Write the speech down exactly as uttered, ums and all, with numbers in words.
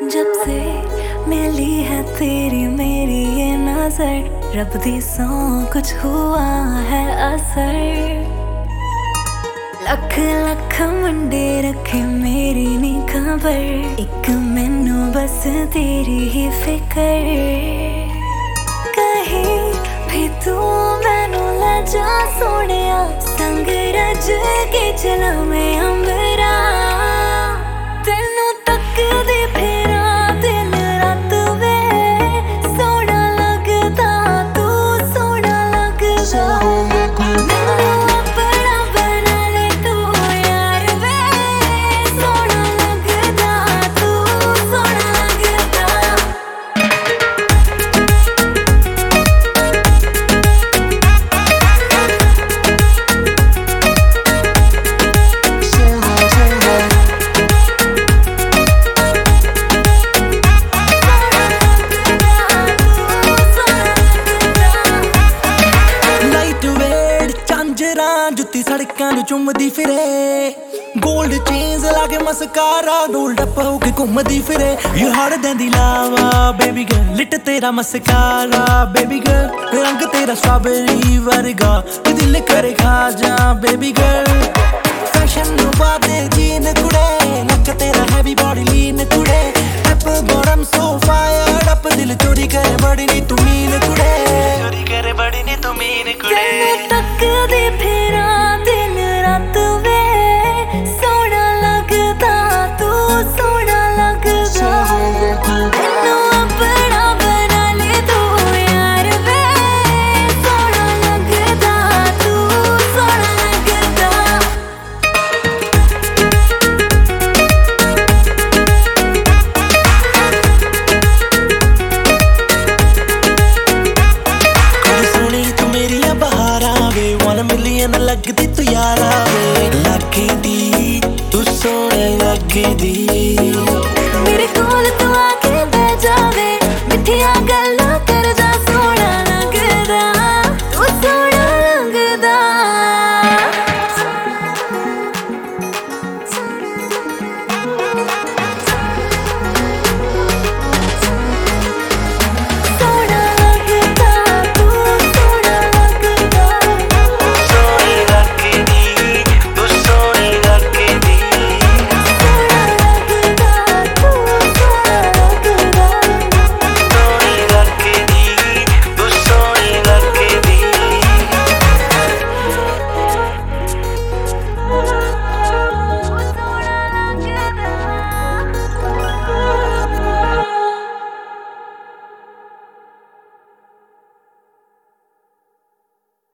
जब से मिली है तेरी मेरी ये नजर, रब दी सौ कुछ हुआ है असर। लख लख मुंडे रखे मेरी नी खबर, एक मैनू बस तेरी ही फिकर। कहीं भी तू मैनू ले जा सोनिया, संग रज के चला मैं अंबरा। तेनू तकदी फिरा दिन रात वे, सोना लगदा तू सोना लगदा। मैनू अपना बना ले तू यार वे, सोना लगदा तू सोना लगदा। जुत्ती सड़कां नूं चुमदी फिरे, गोल्ड चेन्स लाके मस्कारा डोल डप होके घुमदी फिरे। You harder than the lava baby girl, lit तेरा मस्कारा बेबी गर्ल, रंग तेरा स्ट्रॉबेरी वर्गा, दिल करे खा जा बेबी गर्ल। फैशन नूं पाते जीन कुड़े, लक तेरा हैवी बॉडी लीन कुड़े, top bottom so fire up, दिल चोरी करे बड़ी नी तू मीन कुड़े, चोरी करे बड़ी नी तू मीन कुड़े। तकदी फिरा दिन रात वे, सोना लगदा तू सोना लगदा। मैनू अपना बना ले तू यार वे, सोना लगदा तू सोना लगदा। लगदी तू यारा वे, लगदी तू सोहणे लगदी।